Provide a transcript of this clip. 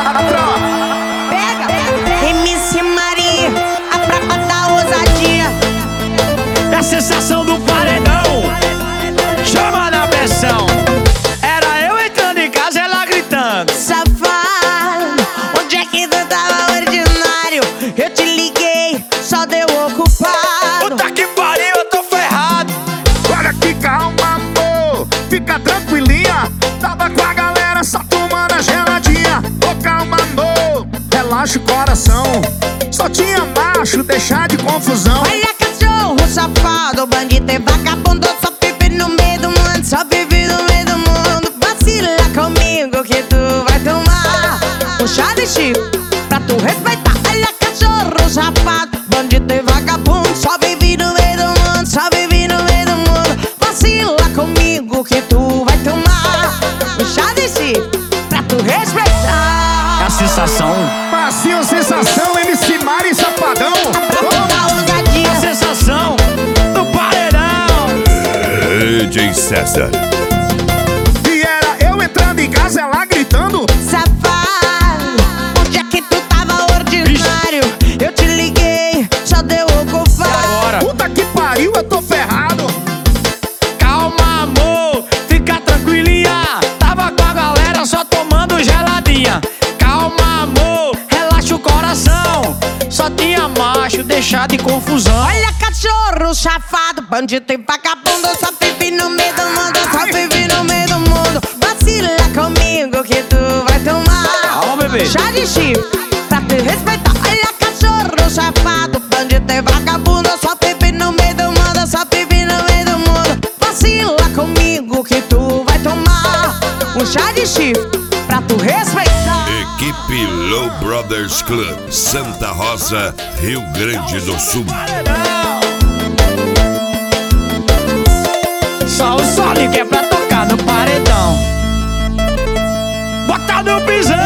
Pega, MC Maria, a prata da ousadia. É a sensação do paredão, chama na pressão. Era eu entrando em casa, ela gritando: Safado, onde é que tu tava ordinário? Eu te liguei, só deu ocupado. puta que pariu, eu tô ferrado. Olha que calma, amor, fica tranquilinha. Tava com a galera só tomando a geladinha. Ô, calma, amor, relaxa o coração. Só tinha macho, deixar de confusão. Olha cachorro safado, bandido e vagabundo, só vive no meio do mundo, só vive no meio do mundo. Vacila comigo que tu vai tomar um chá de chifre pra tu respeitar. Olha cachorro safado, bandido e vagabundo, só vive no meio do mundo, só vive no meio do mundo. Vacila comigo que tu vai tomar um chá de chifre pra tu respeitar. É a sensação, Passinho, sensação, MC Mari Safadão. Da ousadia. a sensação do paredão. DJ César. E era eu entrando em casa, ela gritando: Safado, onde é que tu tava ordinário? Eu te liguei, só deu ocupado. Agora, puta que pariu, eu tô ferrado. calma, amor, fica tranquilinha. Tava com a galera só tomando geladinha. Calma, amor, relaxa o coração. Só tinha macho, deixar de confusão. Olha cachorro safado, bandido e vagabundo, só vive no meio do mundo, só vive no meio do mundo. Vacila comigo que tu vai tomar Calma, bebê. chá de chifre pra te respeitar. Olha cachorro safado, bandido e vagabundo, só vive no meio do mundo, só vive no meio do mundo. Vacila comigo que tu vai tomar um chá de chifre pra tu respeitar. Equipe Low Brothers Club, Santa Rosa, Rio Grande do Sul. Só o Sonic é pra tocar no paredão. Bota no pisão.